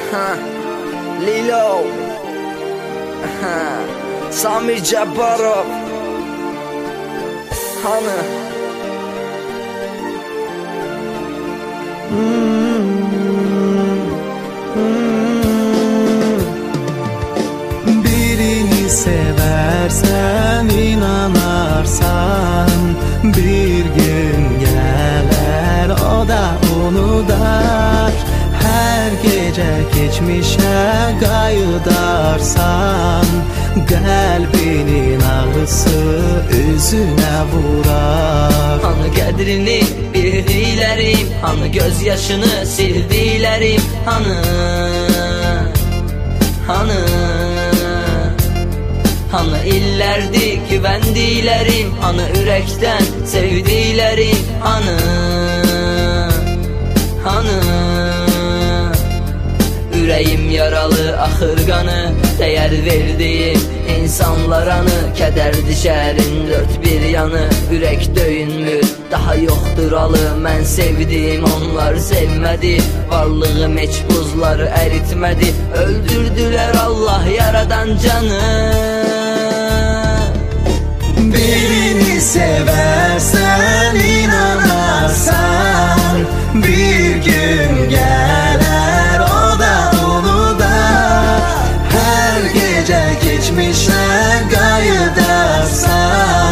Lilo, Samir Cabbarov, Hanı. Birini seversen, inanarsan, bir gün gelir o da onu der. Her gece geçmişe kayıdarsan, kalbinin ağrısı üzüne vurar. Hanı qədrini bildilərim, hanı gözyaşını sildilərim, hanı Hanı illərdi güvəndilərim, hanı ürəkdən sevdilərim, hanı Ürəyim yaralı, axır qanı, dəyər verdiyim insanlar anı. Kədər dişərin dörd bir yanı, ürək döyünmür, daha yoxdur alı. Mən sevdim, onlar sevmədi, varlığım heç buzları əritmədi. Öldürdülər Allah yaradan canı. Birini seversen, inanarsan, bir gün gelir o da onu da. Her gece geçmişe kayıdarsan,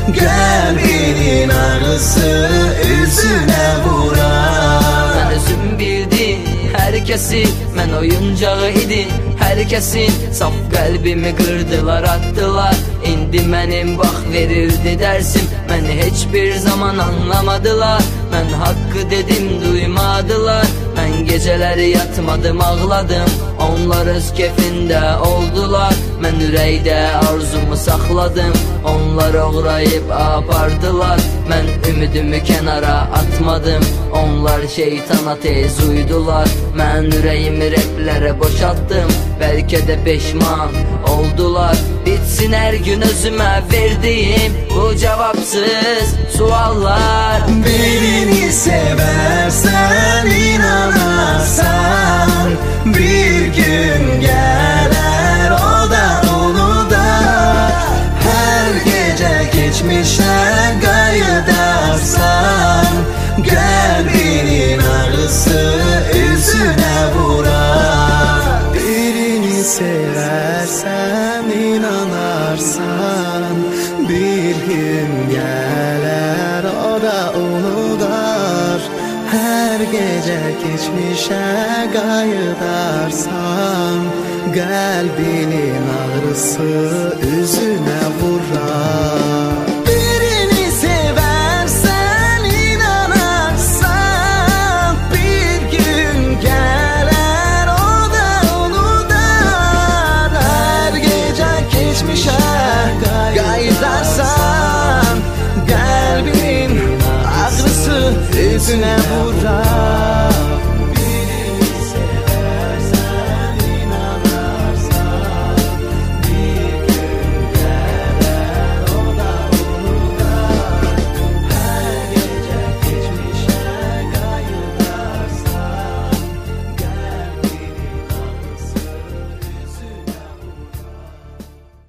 kalbinin ağrısı üzüne vurar. Mən özüm bildim hər kəsi, mən oyuncağı idim hər kəsin. Saf qəlbimi qırdılar, attılar. İndi mənim bax verildi dərsim, məni heç bir zaman anlamadılar. Mən haqqı dedim, duymadılar. Mən gecələri yatmadım, ağladım, onlar öz kefində oldular. Mən ürəkdə arzumu saxladım, onlar oğrayıb apardılar. Mən ümidimi kənara atmadım, onlar şeytana tez uydular. Mən ürəyimi replərə boşaltdım, bəlkə də peşman oldular. Bitsin hər gün özümə verdiyim bu cavabsız suallar. Birini seversen, inanarsan, bir gün gelir o da onu da. Her gece geçmişe kayıdarsan, kalbinin ağrısı üzüne vurar. Birini seversen, inanarsan, bir gün gelir o da onu der. Her gece geçmişe kayıdarsan, kalbinin ağrısı üzüne vurar. Birini seversen, inanarsan, bir gün gelir o da onu der. Her gece geçmişe kayıdarsan, kalbinin ağrısı üzüne vurar.